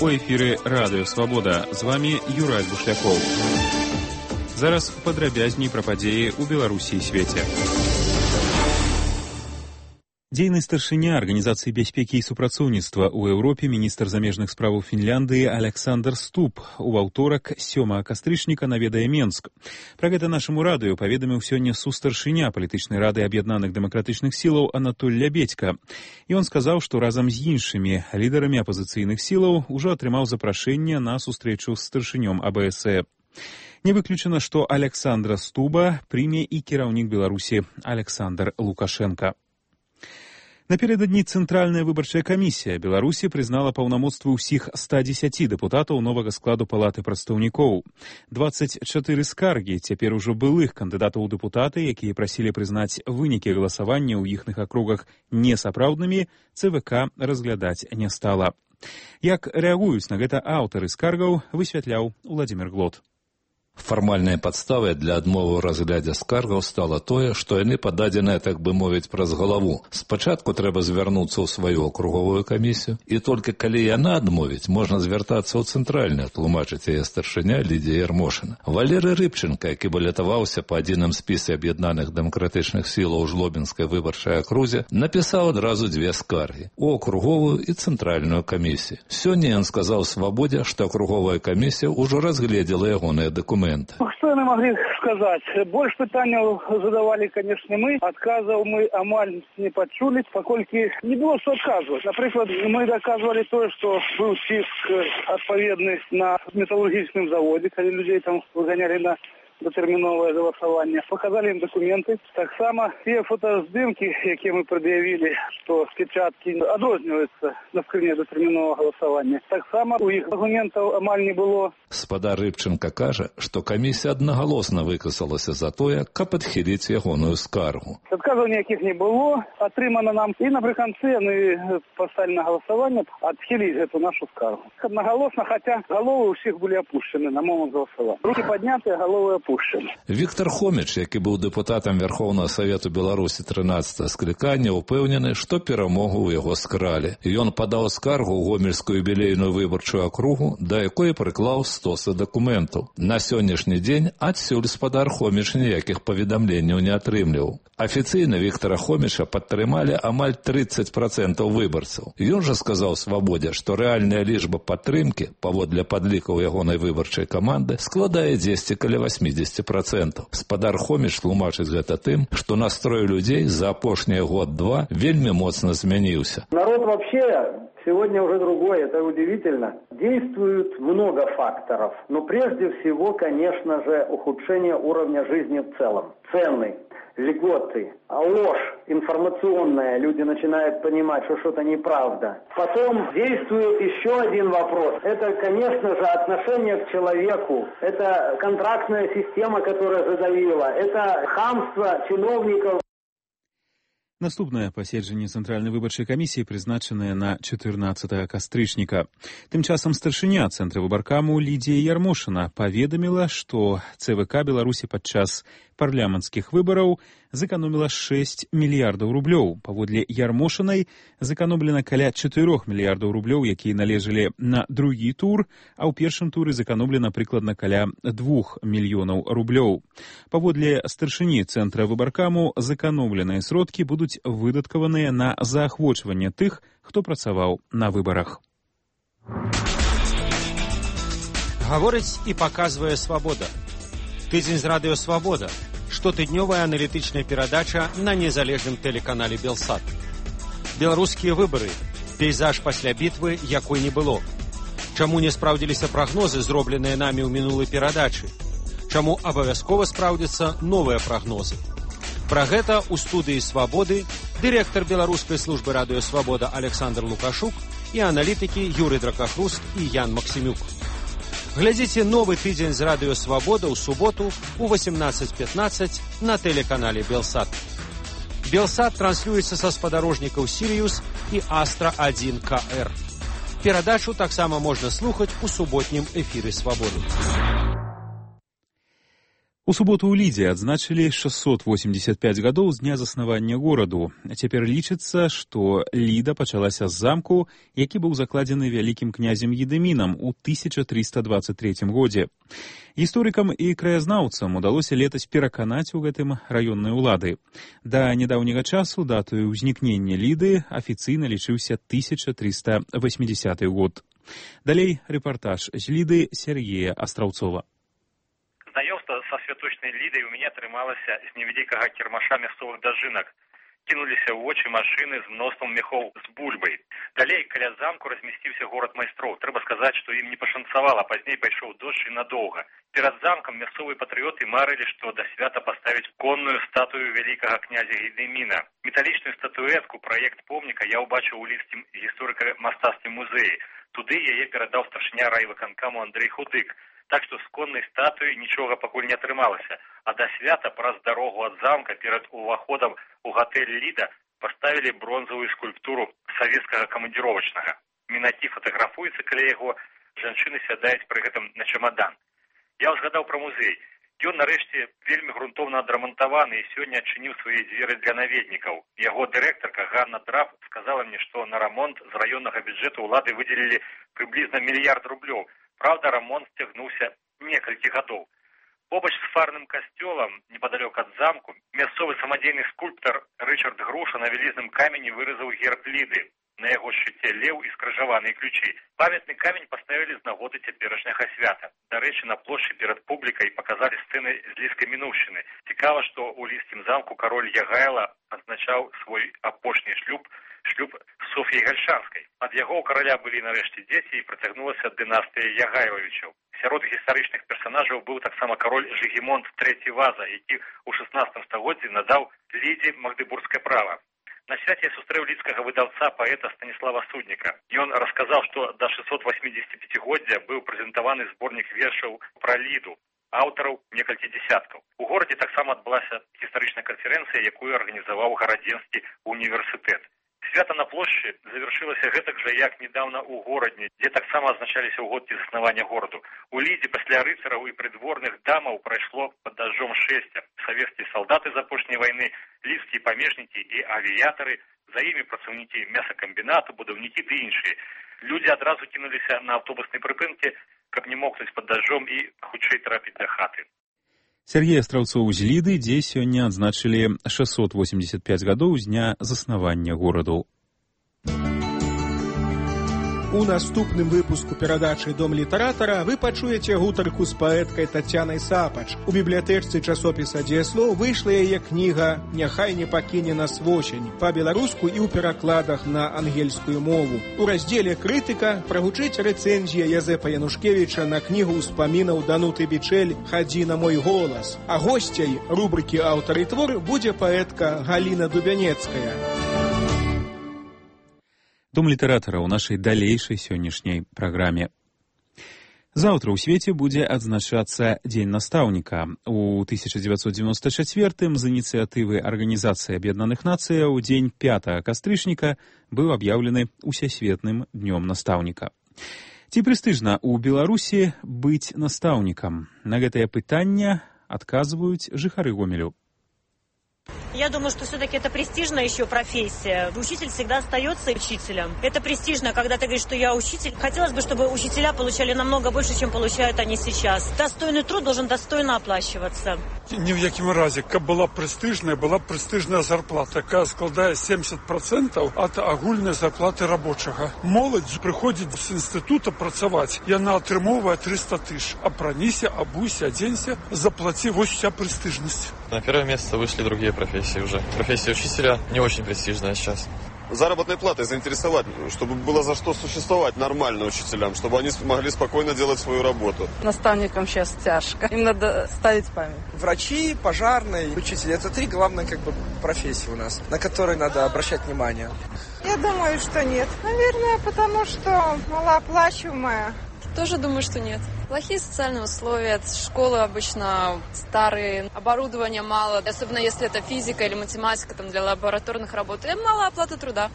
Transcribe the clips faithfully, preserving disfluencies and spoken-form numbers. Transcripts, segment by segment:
У эфіры Радыё Свабода. З вами Юрай Бушлякоў. Зараз падрабязней пра падзеі ў Беларусі і свеце. Дзейны старшыня Арганізацыі бяспекі і супрацоўніцтва ў Еўропе, міністр замежных справаў Фінляндыі Александр Ступ у аўторак сёмага кастрычніка наведае Менск. Пра гэта нашаму радыё паведаміў сёння сустаршыня палітычнай рады аб'яднаных дэмакратычных сілаў Анатоль Лябедзька. Ён сказаў, што разам з іншымі лідарамі апазіцыйных сілаў ужо атрымаў запрашэнне на сустрэчу з старшынём А Бэ Эс Э. Не выключана, што Александра Стуба прыме і кіраўнік Беларусі Александр Лукашенко. Напярэдадні Цэнтральная выбарчая камісія Беларусі прызнала паўнамоцтвы ўсіх ста дзесяці дэпутатаў новага складу палаты прадстаўнікоў. дваццаць чатыры скаргі цяпер ужо былых кандыдатаў у дэпутаты, якія прасілі прызнаць вынікі галасавання ў іхных акругах несапраўднымі, Цэ Вэ Ка разглядаць не стала. Як рэагуюць на гэта аўтары скаргаў, высвятляў Уладзімір Глот. Фармальнай падставай для адмовы ў разглядзе скаргаў стала тое, што яны пададзеныя, так бы мовіць, праз галаву. Спачатку трэба звярнуцца ў сваю акруговую камісію, і толькі калі яна адмовіць, можна звяртацца ў цэнтральную, тлумачыць яе старшыня Лідія Ярмошына. Валерый Рыбченка, які балятаваўся па адзіным спісе аб'яднаных дэмакратычных сілаў у Жлобінскай выбарчай акрузе, напісаў адразу дзве скаргі – у акруговую і цэнтральную камісію. Сёння ён сказаў Свабодзе, што акруговая камісія ўжо разгледзела ягоныя дакументы. Что яны могли сказать? Больше пытаний задавали, конечно, мы. Отказов мы амаль не почули, покольки не было что отказывать. Например, мы доказывали то, что был список отповедный на металлургическом заводе, когда людей там выгоняли на датэрміновае галасаванне. Показали им документы. Так само те фотоздымки, якія мы предъявили, что печатки адрозніваюцца на скрыне датэрміновага галасавання. Так само у іх документов амаль не было. Спадар Рыбченка кажа, што камісія аднагалосна выказалася за тое, каб адхіліць ягоную скаргу. Адказаў ніякіх не было, атрымана нам. І напрыканцы яны поставили на галасаванне адхіліць эту нашу скаргу. Одноголосно, хотя головы у всех были опущены на момент голосования. Руки подняты, головы опущены. Віктор Хоміч, які быў дэпутатам Верховнага Савету Беларусі трынаццатага склікання, упэўнены, што перамогу ў яго скралі. Ён падаў скаргу ў гомельскую юбілейную выбарчую акругу, да якой прыклаў стосы дакументаў. На сённяшні дзень адсюль спадар Хоміч ніякіх паведамленняў не атрымліваў. Афіцыйна Віктора Хоміча падтрымалі амаль трыццаць працэнтаў выбарцаў. Ён жа сказаў Свабодзе, што рэальная лічба падтрымкі, паводле падлікаў ягонай выбарчай каманды, складае дзесьці каля васьмідзесят процентов. Спадар Хоміч тлумачыць гэта тым, што настрой людзей за апошнія год-два вельмі моцна змяніўся. Народ вообще сегодня уже другой, это удивительно. Действует много факторов, но прежде всего, конечно же, ухудшение уровня жизни в целом. Цены, льготы, ложь информационная, люди начинают понимать, что что-то неправда. Потом действует еще один вопрос. Это, конечно же, отношение к человеку. Это контрактная система, которая задавила. Это хамство чиновников. Наступнае паседжанне Цэнтральнай выбарчай камісіі прызначанае на чатырнаццатага кастрычніка. Тым часам старшыня Цэнтра выбаркаму Лідія Ярмошына паведаміла, што Цэ Вэ Ка Беларусі падчас парламенцкіх выбараў зэканоміла шэсць мільярдаў рублёў. Паводле Ярмошынай зэканомлена каля чатырох мільярдаў рублёў, якія належалі на другі тур, а ў першым туры зэканомлена прыкладна каля двух мільёнаў рублёў. Паводле старшыні Цэнтра выбаркаму зэканомленыя сродкі будуць выдаткаваныя на заахвочванне тых, хто працаваў на выбарах. Гаворыць і паказвае Свабода. Тыдзень з Радыё Свабода. Штотыднёвая аналітычная перадача на незалежным тэлеканале Белсат. Беларускія выбары. Пейзаж пасля бітвы, якой не было. Чаму не спраўдзіліся прагнозы, зробленыя намі ў мінулай перадачы? Чаму абавязкова спраўдзяцца новыя прагнозы? Пра гэта ў студыі Свабоды дырэктар беларускай службы Радыё Свабода Александр Лукашук і аналітыкі Юрый Дракахруст і Ян Максімюк. Глядзіце новы тыдзень з Радыё Свабода ў суботу ў восемнадцать пятнадцать на тэлеканале Белсат. Белсат транслюецца са спадарожнікаў Сіриус і Астра один К Р. Перадачу таксама можна слухаць у суботнім эфіры Свабоды. У суботу ў Лідзе адзначылі шэсцьсот восемьдесят пяць гадоў з дня заснавання гораду. Цяпер лічыцца, што Ліда пачалася з замку, які быў закладзены вялікім князем Едымінам у тысяча трыста дваццаць трэцім годзе. Гісторыкам і краязнаўцам удалося летась пераканаць у гэтым раённыя ўлады. Да нядаўняга часу датою ўзнікнення Ліды афіцыйна лічыўся тысяча трыста восьмидесяты год. Далей рэпартаж з Ліды Сергея Астраўцова. Знаёмства са святочнай Лідай у мяне атрымалася з невялікага кірмаша мясцовых дажынак. Кінуліся ў вочы машыны з мноствам мехоў з бульбай. Далей каля замку размясціўся горад майстроў. Трэба сказаць, што ім не пашанцавала, пазней пайшоў дождж і надоўга. Перад замкам мясцовыя патрыёты марылі, што да свята паставіць конную статую вялікага князя Едыміна. Металічную статуэтку, праект помніка я ўбачыў у лідскім гісторыка-мастацкім музеі. Туды яе перадаў старшыня райвыканкаму Андрэй Худык. Так што з коннай статуі нічога пакуль не атрымалася. А да свята праз дарогу ад замка перад уваходам у гатэль Ліда паставілі бронзавую скульптуру савецкага камандзіровачнага. Мінакі фатаграфуецца каля яго, жанчыны сядаюць пры гэтым на чамадан. Я ўзгадаў пра музей. Ён нарэшце вельмі грунтоўна адрамантаваны і сёння адчыніў свае дзверы для наведнікаў. Яго дырэктарка Ганна Драб сказала мне, што на рамонт з раённага бюджэту ўлады выдзелілі прыблізна мільярд рублёў. Правда, рамонт цягнуўся некалькі гадоў. Побач з фарным касцёлам, непадалёк ад замку, мясцовы самадзейны скульптар Рычард Груша на вялізным камені выразаў герб Ліды. На яго шчыце леў і скрыжаваныя ключы. Памятны камень паставілі з нагоды цяперашняга свята. Дарэчы, на плошчы перад публікай паказалі сцэны з лідскай мінуўшчыны. Цікава, што ў лідскім замку кароль Ягайла адзначаў свой апошні шлюб, шлюб з Соф'яй Гальшанскай. Ад яго ў караля былі нарэшце дзеці і працягнулася дынастыя Ягайлавічаў. Сярод гістарычных персанажаў быў таксама кароль Жыгімонт трэці Ваза, які ў шаснаццатым стагоддзі надаў Лідзе магдыбургскае права. На свяце я сустрэў лідскага выдаўца, паэта Станіслава Судніка. Ён расказаў, што да шэсцьсот восьмідзесяціпяцігоддзя быў прэзентаваны зборнік вершаў пра Ліду, аўтараў некалькі дзясяткаў. У горадзе таксама адбылася гістарычная канферэнцыя, якую арганізаваў гарадзенскі універсітэт. Свята на плошчы завяршылася гэтак жа, як недаўна ў горадні, дзе таксама азначаліся ўгодкі заснавання гораду. У Лідзе пасля рыцараў і прыдворных дамаў прайшло пад дажджом шэсця. Савецкія салдаты з апошняй вайны, лідскія памежнікі і авіятары, за імі працаўнікі мясакамбінату, будаўнікі ды іншыя. Людзі адразу кінуліся на аўтобуснай прыпынкі, каб не мокнуць пад дажджом і хутчэй трапіць да хаты. Сергей Астраўцоў з Ліды, дзе сёння адзначылі шэсцьсот восемьдесят пяць гадоў з дня заснавання гораду. У наступным выпуску перадачы «Дом літаратара» вы пачуеце гутарку з паэткай Тацянай Сапач. У бібліятэчцы часопіса «Дзеяслоў» выйшла яе кніга «Няхай не пакіне нас восень» па-беларуску і ў перакладах на ангельскую мову. У раздзеле «Крытыка» прагучыць рэцэнзія Язэпа Янушкевіча на кнігу ўспамінаў Дануты Бичэль «Хадзі на мой голас». А госцяй рубрыкі «Аўтар і твор» будзе паэтка Галіна Дубянецкая. Дом літаратара ў нашай далейшай сённяшняй праграме. Заўтра ў свеце будзе адзначацца Дзень настаўніка. У тысяча дзевяцьсот дзевяносто чацвёртым з ініцыятывы Арганізацыі Аб'яднаных Нацыяў дзень пятага кастрычніка быў аб'яўлены усесветным днём настаўніка. Ці прэстыжна ў Беларусі быць настаўнікам? На гэтае пытанне адказваюць жыхары Гомелю. Я думаю, что все-таки это престижная еще профессия. Учитель всегда остается учителем. Это престижно, когда ты говоришь, что я учитель. Хотелось бы, чтобы учителя получали намного больше, чем получают они сейчас. Достойный труд должен достойно оплачиваться. Ні в якім разі, каб была прэстыжная, была прэстыжная зарплата, якая складае семьдесят процентов ад агульнай зарплаты рабочага. Моладзь прыходзіць з інстытута працаваць, яна атрымоўвае триста тысяч. Апраніся, абуйся, адзенься, заплаці, вось вся прэстыжнасць. На первое место вышли другие профессии уже. Профессия учителя не очень престижная сейчас. Заработной платой заинтересовать, чтобы было за что существовать нормально учителям, чтобы они могли спокойно делать свою работу. Наставникам сейчас тяжко. Им надо ставить память. Врачи, пожарные, учитель. Это три главные как бы профессии у нас, на которые надо обращать внимание. Я думаю, что нет. Наверное, потому что малооплачиваемая. Тоже думаю, что нет. Плохие социальные условия, школы обычно старые, оборудования мало, особенно если это физика или математика там, для лабораторных работ, и мало оплаты труда.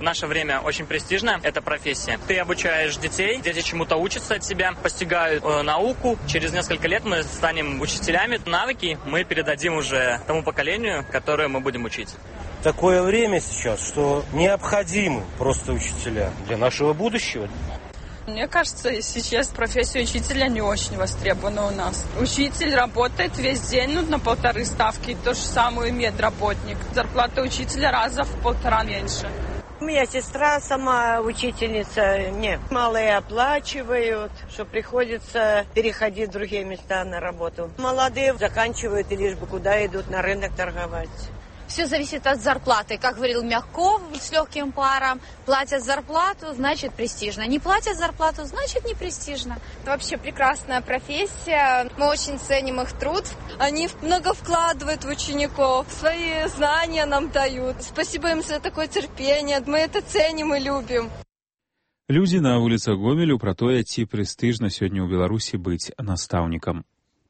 В наше время очень престижна эта профессия. Ты обучаешь детей, дети чему-то учатся от тебя, постигают э, науку. Через несколько лет мы станем учителями. Навыки мы передадим уже тому поколению, которое мы будем учить. Такое время сейчас, что необходимы просто учителя для нашего будущего. Мне кажется, сейчас профессия учителя не очень востребована у нас. Учитель работает весь день, ну, на полторы ставки. То же самое медработник. Зарплата учителя раза в полтора меньше. У меня сестра сама учительница. Мне малые оплачивают, что приходится переходить в другие места на работу. Молодые заканчивают и лишь бы куда идут на рынок торговать. Все зависит от зарплаты. Как говорил Мягков с легким паром, платят зарплату, значит престижно. Не платят зарплату, значит не престижно. Это вообще прекрасная профессия. Мы очень ценим их труд. Они много вкладывают в учеников, свои знания нам дают. Спасибо им за такое терпение. Мы это ценим и любим. Людзі на вуліцах Гомелю пра тое, ці прэстыжна сёння ў Беларусі быць настаўнікам.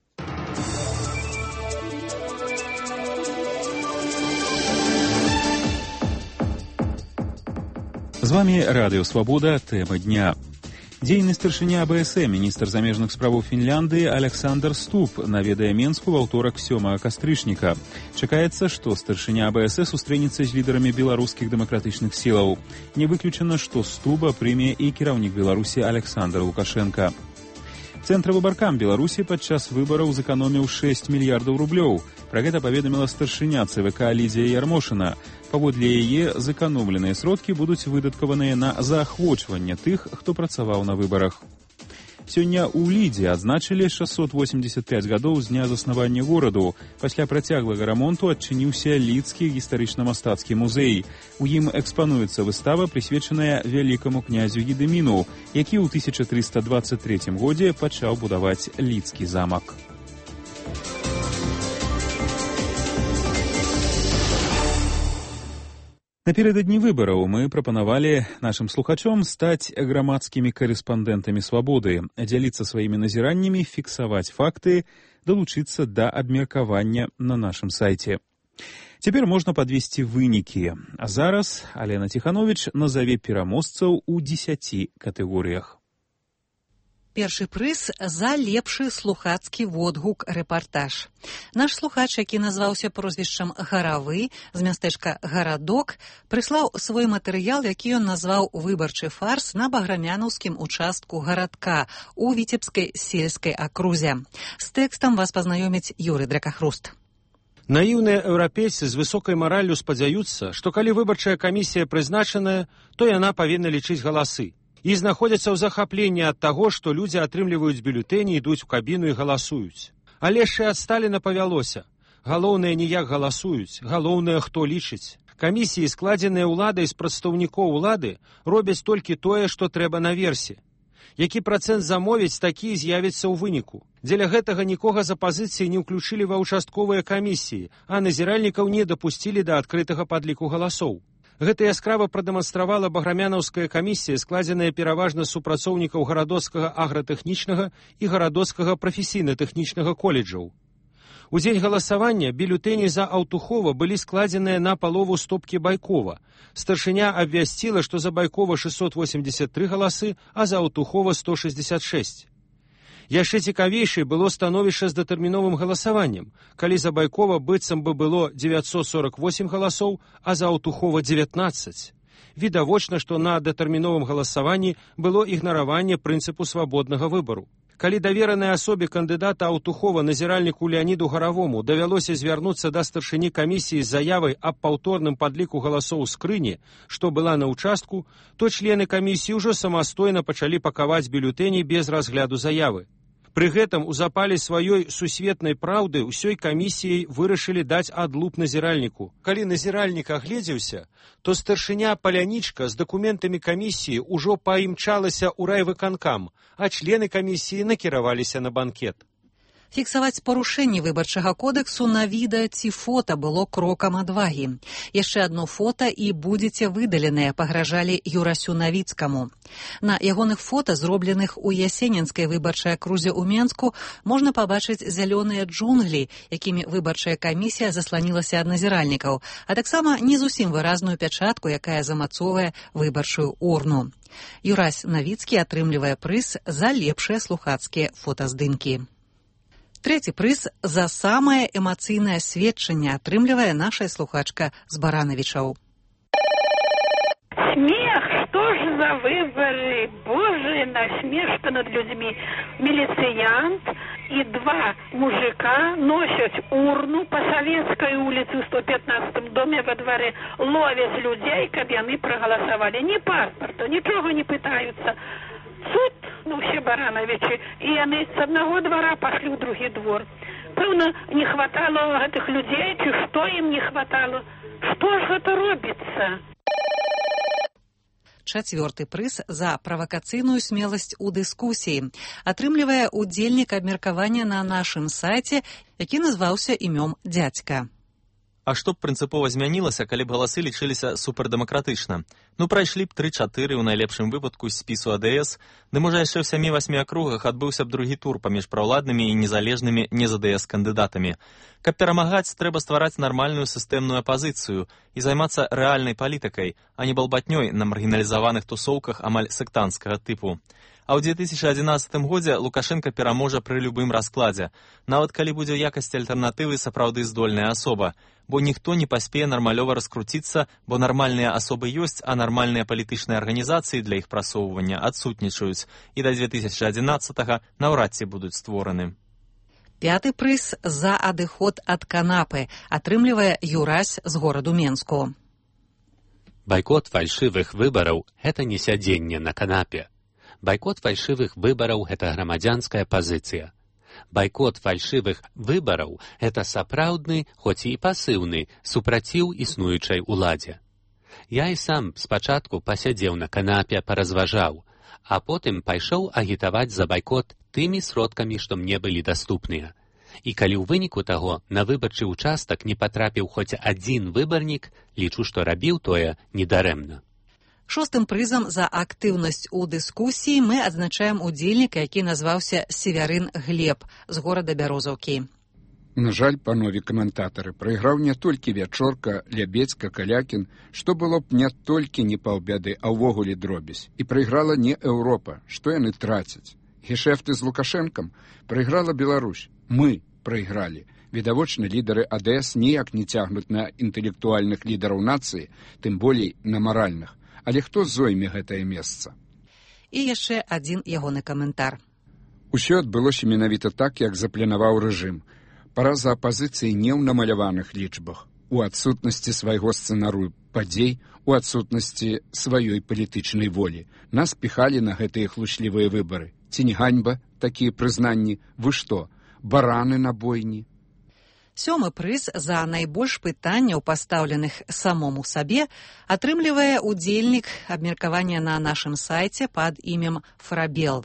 З вами Радыё Свабода, тэма дня. Дзейны старшыня АБСМ, міністр замежных справаў Фінляндыі Александр Ступ наведае Менску ва ўторак сёмага кастрычніка. Чакаецца, што старшыня АБС сустрэнецца з лідарамі беларускіх дэмакратычных сілаў. Не выключана, што Стуба прыме і кіраўнік Беларусі Александр Лукашенко. Цэнтр выбаркам Беларусі падчас выбараў зэканоміў шэсць мільярдаў рублёў. Пра гэта паведаміла старшыня ЦВК Лідзія Ярмошына. Паводле яе, зэканомленыя сродкі будуць выдаткаваныя на заахвочванне тых, хто працаваў на выбарах. Сёння ў Лідзе адзначылі шэсцьсот восемьдесят пять гадоў з дня заснавання гораду. Пасля працяглага рамонту адчыніўся Лідскі гістарычна-мастацкі музей. У ім экспануецца выстава, прысвечаная вялікаму князю Гедыміну, які ў тысяча трыста двадцать третьем годзе пачаў будаваць Лідскі замак. Напередадні выбараў мы прапанавалі нашым слухачом стаць грамадскімі карэспандэнтамі свабоды, дзяліцца сваімі назіраннямі, фіксаваць факты, далучыцца да абмеркавання на нашым сайце. Цяпер можна падвесці вынікі. А зараз Алена Ціхановіч назаве пераможцаў у дзесяці катэгорыях. Першы прыз за лепшы слухацкі водгук рэпартаж. Наш слухач, які назваўся прозвішчам Гаравы з мястэчка Гарадок, прыслаў свой матэрыял, які ён назваў «Выбарчы фарс» на баграмянаўскім участку гарадка у Віцебскай сельскай акрузе. З тэкстам вас пазнаёміць Юрый Дракахруст. Наіўныя еўрапейцы з высокай мараллю спадзяюцца, што калі выбарчая камісія прызначаная, то яна павінна лічыць галасы. І знаходзяцца ў захапленні ад таго, што людзі атрымліваюць бюлетэні, ідуць у кабіну і галасуюць. Але ж і ад Сталіна павялося. Галоўнае не як галасуюць, галоўнае хто лічыць. Камісіі, складзеныя ўладай з прадстаўнікоў улады, робяць толькі тое, што трэба наверсе. Які працэнт замовіць, такі з'явіцца ў выніку. Дзеля гэтага нікога з апазіцыі не ўключылі ва ўчастковыя камісіі, а назіральнікаў не дапусцілі да адкрытага падліку галасоў. Гэта яскрава прадэманстравала баграмянаўская камісія, складзеная пераважна з супрацоўнікаў гарадоцкага агратэхнічнага і гарадоцкага прафесійна-тэхнічнага коледжаў. У дзень галасавання бюлетэні за Аўтухова былі складзеныя на палову стопкі Байкова. Старшыня абвясціла, што за Байкова шэсцьсот восемьдесят три галасы, а за Аўтухова сто шестьдесят шесть. Яшчэ цікавейшай было становішча з датэрміновым галасаваннем, калі за Байкова быццам бы было девятьсот сорок восемь галасоў, а за Аўтухова девятнадцать. Відавочна, што на датэрміновым галасаванні было ігнараванне прынцыпу свабоднага выбару. Калі даверанай асобе кандыдата Аўтухова назіральніку Леаніду Гаравому давялося звярнуцца да старшыні камісіі з заявай аб паўторным падліку галасоў у скрыні, што была на ўчастку, то члены камісіі ўжо самастойна пачалі пакаваць бюлетэні без разгляду заявы. Пры гэтым у запале сваёй сусветнай праўды ўсёй камісіяй вырашылі даць адлуп назіральніку. Калі назіральнік агледзеўся, то старшыня Палянічка з дакументамі камісіі ўжо паімчалася ў райвыканкам, а члены камісіі накіраваліся на банкет. Фіксаваць парушэнні выбарчага кодэксу на відэа ці фота было крокам адвагі. Яшчэ одно фота і будзеце выдаленыя, пагражалі Юрасю Навіцкаму. На ягоных фота, зробленых у Ясенінскай выбарчай акрузе ў Менску, можна пабачыць зялёныя джунглі, якімі выбарчая камісія засланілася ад назіральнікаў, а таксама не зусім выразную пячатку, якая замацоўвае выбарчую урну. Юрась Навіцкі атрымлівае прыз за лепшыя слухацкія фотаздымкі. Трэці прыз за самае эмацыйнае сведчанне атрымлівае наша слухачка з Баранавічаў. Смех, что же за выборы? Боже, насмешка над людьми. Милициант и два мужика носят урну по Советской улице в сто пятнадцатом доме во дворе, ловят людей, как яны проголосовали. Ни паспорта, ничего не пытаются. Суд, ну все Барановичи, и они с одного двора пошли в другой двор. Певно, не хватало этих людей, чи что им не хватало? Что же это робится? Чацвёрты прыз за правакацыйную смеласць у дыскусіі атрымлівае удзельнік абмеркавання на нашым сайце, які назваўся імём дзядзька. А што б прынцыпова змянілася, калі б галасы лічыліся супердэмакратычна? Ну, прайшлі б тры-чатыры ў найлепшым выпадку з спісу АДС, ды можа яшчэ ў сямі-васьмі акругах адбыўся б другі тур паміж праўладнымі і незалежнымі не-ЗДС кандыдатамі. Каб перамагаць, трэба ствараць нармальную сістэмную апазіцыю і займацца рэальнай палітыкай, а не балбатнёй на маргіналізаваных тусоўках амаль сектанцкага тыпу. А ў дзве тысячы адзінаццатым годзе Лукашенка пераможа пры любым раскладзе, нават калі будзе ў якасці альтэрнатывы сапраўды здольная асоба, бо ніхто не паспее нармалёва раскруціцца, бо нармальныя асобы ёсць, а нармальныя палітычныя арганізацыі для іх прасоўвання адсутнічаюць, і да дзве тысячы адзінаццатага наўрад ці будуць створаны. Пяты прыз за адыход ад канапы атрымлівае Юрась з гораду Менску. Байкот фальшывых выбараў – гэта не сядзенне на канапе. Байкот фальшывых выбараў – гэта грамадзянская пазіцыя. Байкот фальшывых выбараў – гэта сапраўдны, хоць і пасыўны, супраціў існуючай уладзе. Я і сам спачатку пасядзеў на канапе, паразважаў, а потым пайшоў агітаваць за байкот тымі сродкамі, што мне былі даступныя. І калі ў выніку таго на выбарчы ўчастак не патрапіў хоць адзін выбарнік, лічу, што рабіў тое недарэмна. Шостым прызам за актыўнасць у дыскусіі мы адзначаем удзельніка, які назваўся Севярын Глеб з горада Бярозаўкі. На жаль, панове каментатары, прайграў не толькі Вячорка, Лябецька, Калякін, што было б не толькі не паўбяды, а ўвогуле дробязь. І прайграла не Еўропа, што яны трацяць. Гешэфты з Лукашэнкам прайграла Беларусь. Мы прайгралі. Відавочна, лідары АДС ніяк не цягнуць на інтэлектуальных лідараў нацыі, тым болей на маральных. Але хто зойме гэтае месца? І яшчэ адзін ягоны каментар. Усё адбылося менавіта так, як запланаваў рэжым. Параза апазіцыі не ў намаляваных лічбах, у адсутнасці свайго сцэнарыю падзей, у адсутнасці сваёй палітычнай волі. Нас піхалі на гэтыя хлучлівыя выбары. Ці не ганьба такія прызнанні? Вы што, бараны на бойні? Сёмы прыз за найбольш пытанняў, пастаўленых самому сабе, атрымлівае удзельнік абмеркавання на нашым сайце пад імем Фрабел.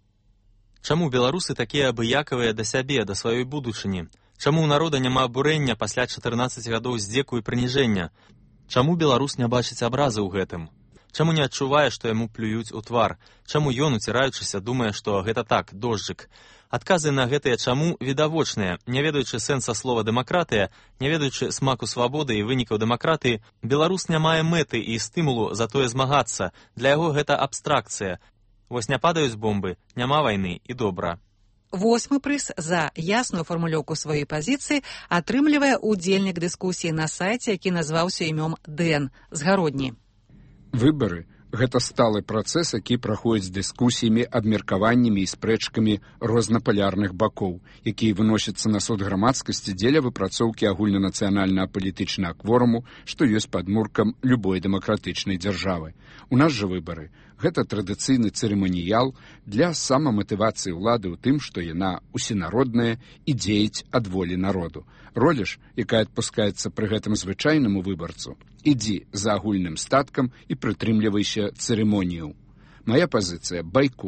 Чаму беларусы такія абыякавыя да сябе, да сваёй будучыні? Чаму ў народа няма абурэння пасля чатырнаццаці гадоў здзеку і прыніжэння? Чаму беларус не бачыць абразы ў гэтым? Чаму не адчувае, што яму плююць у твар? Чаму ён, уціраючыся, думае, што гэта так, дожджык? Адказы на гэтыя чаму відавочныя. Не ведаючы сэнса слова дэмакратыя, не ведаючы смаку свабоды і вынікаў дэмакратыі, беларус не мае мэты і стымулу за тое змагацца. Для яго гэта абстракцыя. Вось не падаюць бомбы, няма вайны і добра. Восьмы прыз за ясную фармулёўку сваёй пазіцыі атрымлівае удзельнік дыскусіі на сайце, які назваўся імём Дэн з Гародні. Выбары – гэта сталы працэс, які праходзіць дыскусіямі, абмеркаваннямі і спрэчкамі рознапалярных бакоў, якія выносяцца на суд грамадскасці дзеля выпрацоўкі агульнанацыянальнага палітычнага кворуму, што ёсць падмуркам любой дэмакратычнай дзяржавы. У нас жа выбары – гэта традыцыйны цырыманіял для самаматывацыі ўлады ў тым, што яна усенародная і дзеяць ад волі народу. Роля ж, якая адпускаецца пры гэтым звычайнаму выбарцу, ідзі за агульным статкам і прытрымлівайся цырымонію. Мая пазіцыя – байкот.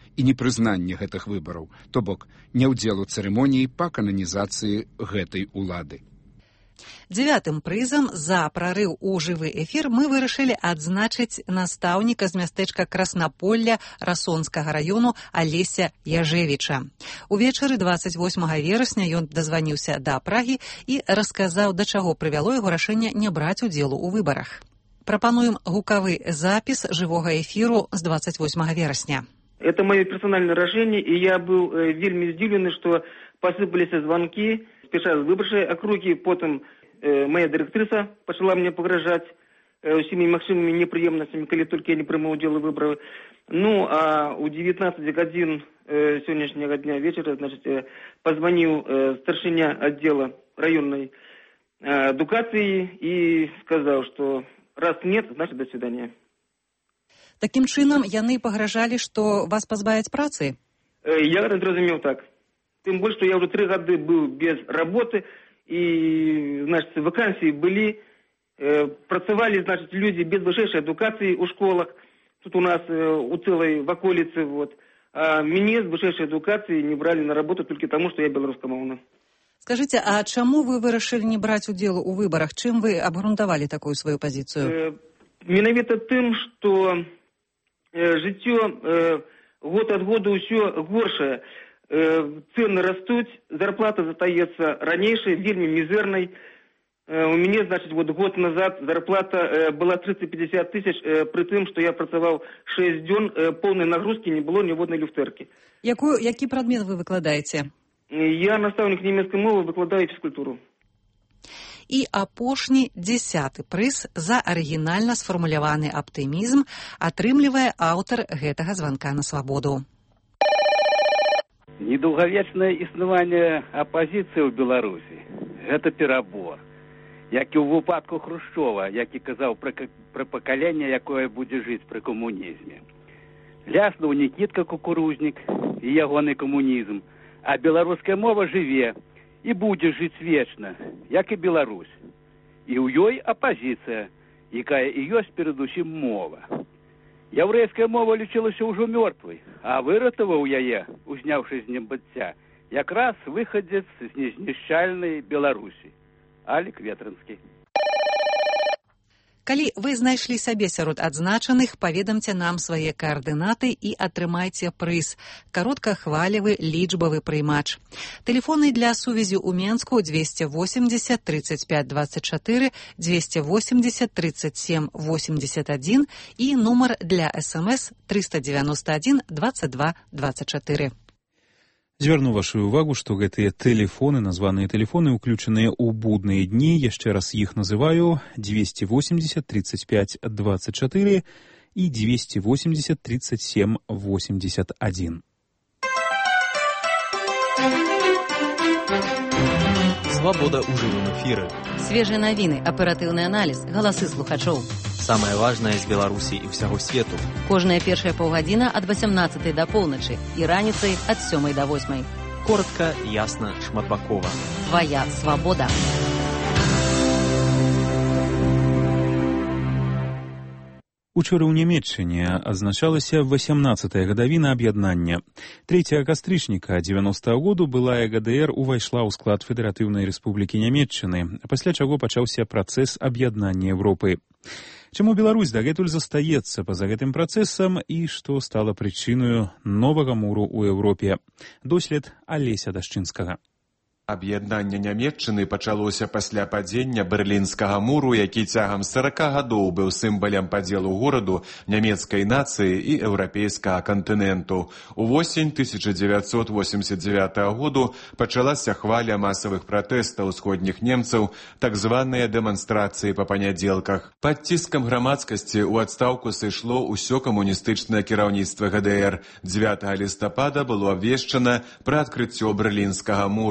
і непрызнанне гэтых выбараў, то бок няўдзел у цырымоніі па кананізацыі гэтай улады. Дзявятым прызам за прарыў у жывы эфір мы вырашылі адзначыць настаўніка з мястэчка Краснаполля Расонскага раёну Алеся Яжевіча. Увечары дваццаць восьмага верасня ён дазваніўся да Прагі і расказаў, да чаго прывяло яго рашэнне не браць удзелу ў выбарах. Прапануем гукавы запіс жывога эфіру з двадцать восьмого верасня. Это мое персональное решение, и я был э, вельми здивлен, что посыпались звонки, спеша с выборшей округи, потом э, моя директриса почала мне погрожать э, всеми максимумами неприемностями, когда только я не приму удел выборов. Ну, а у девятнадцати годин э, сегодняшнего дня вечера, значит, э, позвонил э, старшиня отдела районной э, адукации и сказал, что раз нет, значит, до свидания. Таким чынам, яны пагражалі, што вас пазбавяць працы? Я разумеў так. Тем более, что я уже три года был без работы, и, значит, вакансии были, э, працевали, значит, люди без высшей адукации у школах, тут у нас э, у целой в околице, вот. А меня с высшей адукацией не брали на работу только потому, что я белорусскомовна. Скажите, а чаму вы вырашылі не браць удзел у выбарах? Чым вы абгрунтавалі такую сваю пазіцыю? Э, менавіта тым, што э, жыццё э, год ад года ўсё горшае. Э, цены растуць, зарплата застаецца ранейшай, вельмі мізэрнай. Э, у мяне, значит, вот год назад зарплата э, была тридцать пятьдесят тысяч, э, при тым, што я працаваў шесть дзён, э, поўнай нагрузкі не было ніводнай люфтэркі. Якую, які прадмет вы выкладаеце? Я настаўнік нямецкай мовы, выкладаю фізкультуру. І апошні дзесяты прыз за арыгінальна сфармуляваны аптымізм атрымлівае аўтар гэтага званка на свабоду. Недаўгавечнае існаванне апазіцыі ў Беларусі – гэта перабор. Як і ў выпадку Хрушчова, які казаў пра, пра пакаленне, якое будзе жыць пры камунізме. Ляснуў Нікітка Кукурузнік і ягоны камунізм, а беларуская мова жыве і будзе жыць вечна, як і Беларусь. І ў ёй апазіцыя, якая і ёсць перадусім мова. Яўрэйская мова лічылася ўжо мёртвай, а выратаваў яе, узняўшы з небыцця, якраз выхадзец з незнішчальнай Беларусі. Алік Ветрынскі. Калі вы знайшлі сабе сярод адзначаных, паведамце нам свае каардынаты і атрымайце прыз. Кароткахвалевы лічбавы прыймач. Тэлефоны для сувязі ў Менску двести восемьдесят тридцать пять двадцать четыре, двести восемьдесят тридцать семь восемьдесят один і нумар для СМС триста девяносто один двадцать два двадцать четыре. Звярну вашу увагу, што гэтыя тэлефоны, названыя тэлефоны, уключаныя ў будныя дні, яшчэ раз іх называю, двести восемьдесят тридцать пять двадцать четыре і двести восемьдесят тридцать семь восемьдесят один. Свабода ў жывым эфіры. Свежыя навіны, аператыўны аналіз, галасы слухачоў. Самае важнае з Беларусі і ўсяго свету. Кожная першая паўгадзіна ад восемнадцатай да поўначы і раніцай ад сёмай да восьмай. Коротка, ясна, шматбакова. Твая свабода. Учора ў Нямецчыне адзначалася восемнадцатая гадавіна аб'яднання. трэцяга кастрычніка дзевяностага году былая ГДР увайшла ў склад Федэратыўнай Рэспублікі Нямецчыны, пасля чаго пачаўся працэс аб'яднання Еўропы. Чаму Беларусь дагэтуль застаецца па-за гэтым працэсам і што стала прычынаю новага муру ў Еўропе? Дослед Алеся Дашчынскага. Аб'яднанне Нямецчыны пачалося пасля падзення Берлінскага муру, які цягам сорока гадоў быў сімвалам падзелу гораду, нямецкай нацыі і еўрапейскага кантыненту. Увосень тысяча дзевяцьсот восемьдесят девятага году пачалася хваля масавых пратэстаў усходніх немцаў, так званыя дэманстрацыі па панядзелках. Пад ціскам грамадскасці ў адстаўку сышло ўсё камуністычнае кіраўніцтва ГДР. дзевятага лістапада было абвешчана пра адкрыццё Берлінскага муру,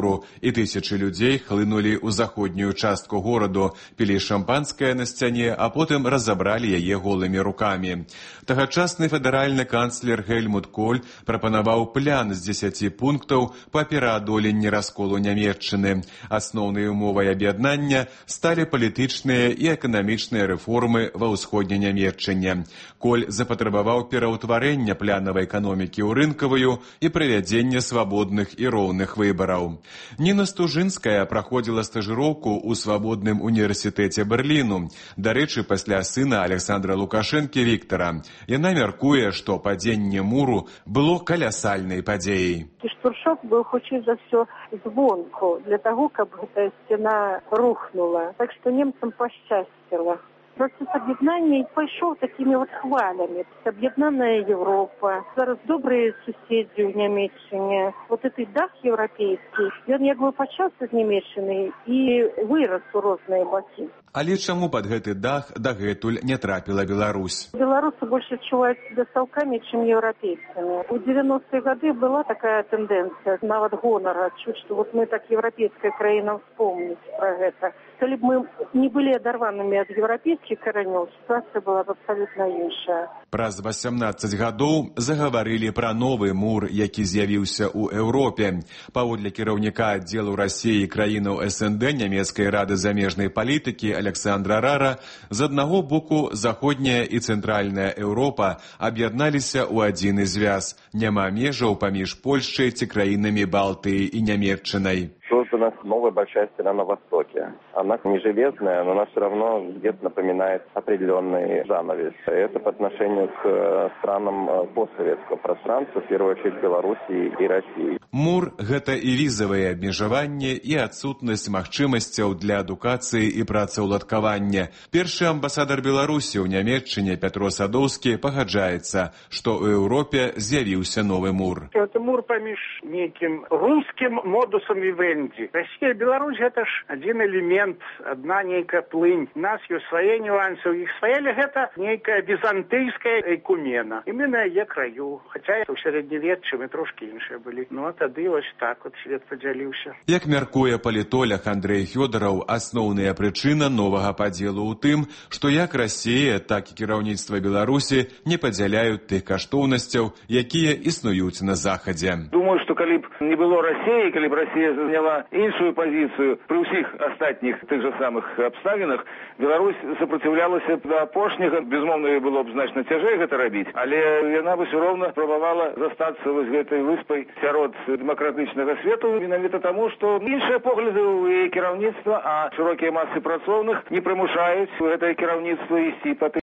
і тысячы людзей хлынулі ў заходнюю частку гораду, пілі шампанскае на сцяне, а потым разабралі яе голымі рукамі. Тагачасны федэральны канцлер Гельмут Коль прапанаваў план з дзесяці пунктаў па пераадоленні расколу Нямецчыны. Асноўнай умовай аб'яднання сталі палітычныя і эканамічныя рэформы ва ўсходняй Нямецчыне. Коль запатрабаваў пераўтварэння планавай эканомікі ў рынкавую і правядзення свабодных і роўных выбараў. Ніна Стужынская праходзіла стажыроўку ў свабодным універсітэце Берліну. Дарэчы, пасля сына Александра Лукашэнкі Віктара. Яна мяркуе, што падзенне муру было калясальнай падзеяй. Штуршок быў хутчэй за ўсё звонку, для таго, каб гэтая сцяна рухнула. Так што немцам пашчасціла. Процесс об'єднання пайшов такими от хвалями. Об'єднана Європа, зараз добрі сусіди в Німеччині. От цей дах європейський, він якби почався з Німеччини і вирос у різні боки. Але чаму пад гэты дах дагэтуль не трапіла Беларусь? Белорусы больше чувают себя совками, чем европейцами. У девяностые годы была такая тенденция, нават гонора, чуть, что вот мы так европейская краина вспомнить про это. Если бы мы не были оторванными от европейских коренёв, ситуация была бы абсолютно іншая. Праз васямнаццаць гадоў загаварылі пра новы мур, які з'явіўся ў Еўропе. Паводле кіраўніка аддзелу Расіі і краінаў эс эн дэ Нямецкай рады замежнай палітыкі Александра Рара, з аднаго боку заходняя і цэнтральная Еўропа аб'ядналіся ў адзіны звяз. Няма межаў паміж Польшчай ці краінамі Балтыі і Нямецчынай. Тут у нас новая большая стена на востоке. Она не железная, но она все равно где-то напоминает определенный занавес. Это по отношению к странам постсоветского пространства, в первую очередь Белоруссии и России. Мур – гэта і візавыя абмежаванні, і адсутнасць магчымасцяў для адукацыі і працаўладкавання. Першы амбасадар Беларусі ў Нямецчыне Пятро Садоўскі пагаджаецца, што ў Еўропе з'явіўся новы мур. Это мур паміж нейкім рускім модусам вівенді. Россия и Беларусь – это ж один элемент, одна нейкая плынь. У нас ёсць свае нюансы, у іх свае, гэта нейкая візантыйская экумена. Именно я краю, хотя это ў сярэднявеччы мы трошки іншыя былі. Ну, тады вось так вот свет падзяліўся. Як мяркуе палітолог Андрэй Фёдараў, асноўная прычына новага падзелу ў тым, што як Расія, так і кіраўніцтва Беларусі не падзяляюць тых каштоўнасцяў, якія існуюць на Захадзе. Думаю, што калі б не было Расіі, калі б Расія заняла іншую пазіцыю пры ўсіх астатніх тых жа самых абставінах, Беларусь супраціўлялася да апошняга, безумоўна, было б значна цяжэй гэта рабіць, але яна бы ўсё роўна спрабавала застацца вось гэтай выспай сярод дэмакратычнага свету, менавіта таму, што іншыя погляды ў яе кіраўніцтва, а шырокія масы працоўных не прымушаюць гэтае кіраўніцтва ісці па